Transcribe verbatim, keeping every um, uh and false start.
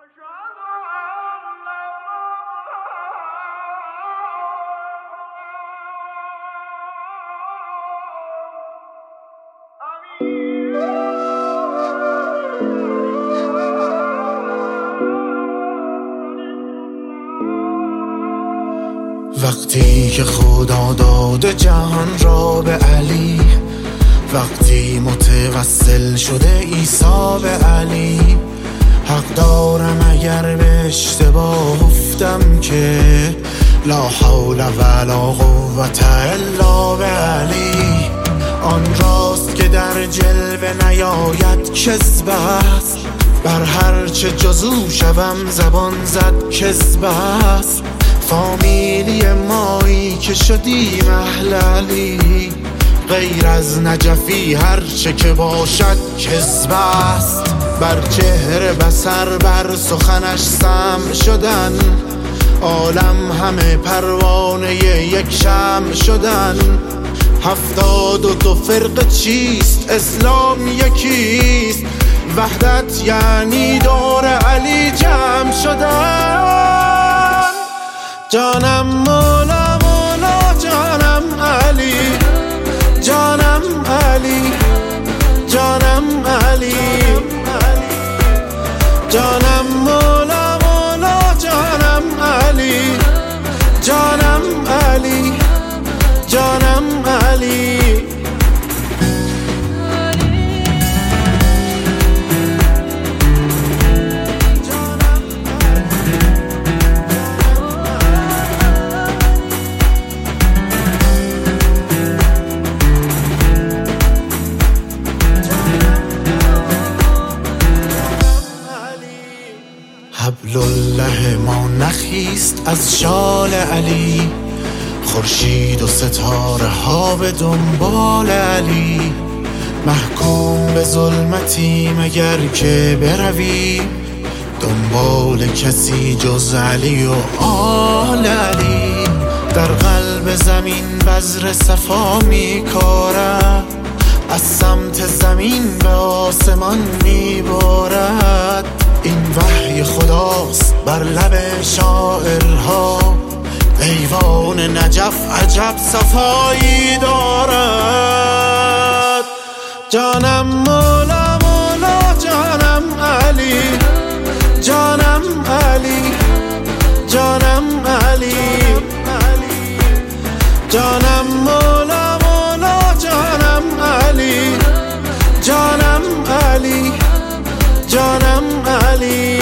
وقتی که خدا داده جهان را به علی، وقتی متوسل شده عیسی به علی، حق دارم اگر به اشتباه افتم که لا حول ولا قوة الا به علی. آن راست که در جلوه نیاید کذب است، بر هرچه جزو شوم زبان زد کذب است. فامیلی مایی که شدیم اهل علی، غیر از نجفی هرچه که باشد کذب است. بر چهره بسر بر سخنش سم شدن، عالم همه پروانه یک شمع شدن. هفتاد و دو فرقه چیست؟ اسلام یکیست، وحدت یعنی دور علی جمع شدن. جانم مولا مولا جانم علی، جانم علی، جانم علی، جانم مولا مولا جانم علی، جانم علی، جانم علی. حبل الله ما نخیست از شال علی، خورشید و ستاره ها به دنبال علی. محکوم به ظلمتی مگر که بروی، دنبال کسی جز علی و آل علی. در قلب زمین بذر صفا می کارد، از سمت زمین به آسمان می بارد. این وحی خداست بر لب شاعرها، ایوان نجف عجب صفایی دارد. جانم مولا مولا جانم علی، جانم علی، جانم علی، جانم مولا مولا جانم علی، جانم علی، جانم علی.